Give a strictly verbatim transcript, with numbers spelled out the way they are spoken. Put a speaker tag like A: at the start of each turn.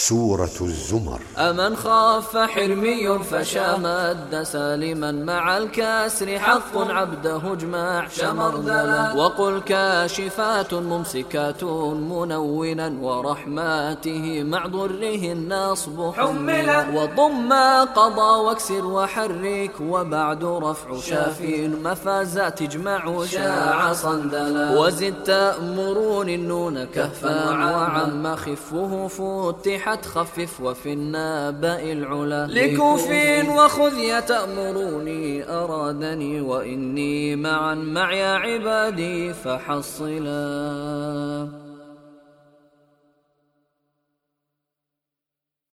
A: سورة الزمر.
B: أمن خاف حرمي فشامد سالما مع الكسر حق عبده اجمع شمردلا. وقل كاشفات ممسكات منونا ورحماته مع ضره النصب حملا. وضم قضى واكسر وحرك وبعد رفع شاف مفازات اجمع شاع صندلا. وزد تأمرون النون كهفا وعم خفه فتحت خفف وفي النبأ العلا. لكوف وخذ يا تأمروني أرادني وإني معا مع يا عبادي فحصلا.